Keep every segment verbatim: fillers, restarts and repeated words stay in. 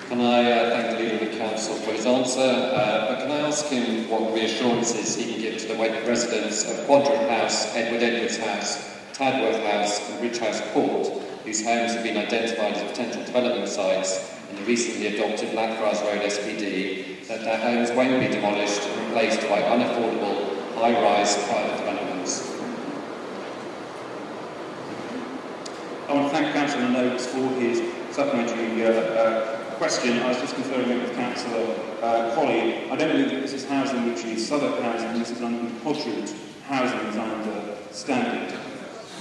Can I uh, thank the Leader of the Council for his answer, uh, but can I ask him what reassurances he can give to the residents of Quadrant House, Edward Edwards House, Tadworth House and Ridge House Court, whose homes have been identified as potential development sites in the recently adopted Blackfriars Road S P D, that their homes won't be demolished and replaced by unaffordable, high-rise private developments? I want to thank Councillor Noakes for his supplementary uh, uh, question. I was just conferring it with Councillor uh, Colley. I don't believe that this is housing which is Southwark housing, this is London Quadrant housing as I understand it.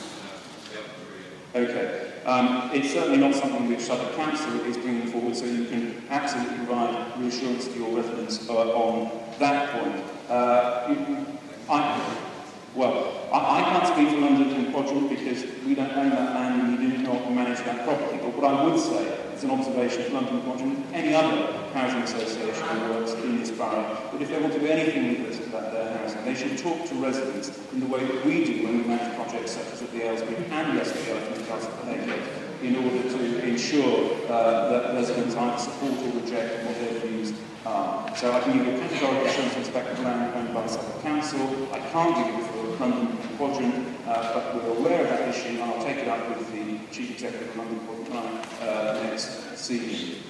Okay. Um, it's certainly not something which Southwark Council is bringing forward, so you can absolutely provide reassurance to your residents uh, on that point. Uh, you, I, well, I, I can't speak for London Quadrant because we don't own that land and we do not manage that property, but what I would say is an observation of London Quadrant, any other housing association who works in this borough, that if they want to do anything with this about their housing, they should talk to residents in the way that we do when we manage projects such as at the Aylesbury and the S P O from the Castle Behaviour, in order to ensure uh, that residents either support or reject what their views are. So I can give you a categorical assurance with respect to land owned by the Southwark Council. I can't give you for London Quadrant, uh, but we're aware of that issue and I'll take it up with the Chief Executive of London Quadrant uh, next season.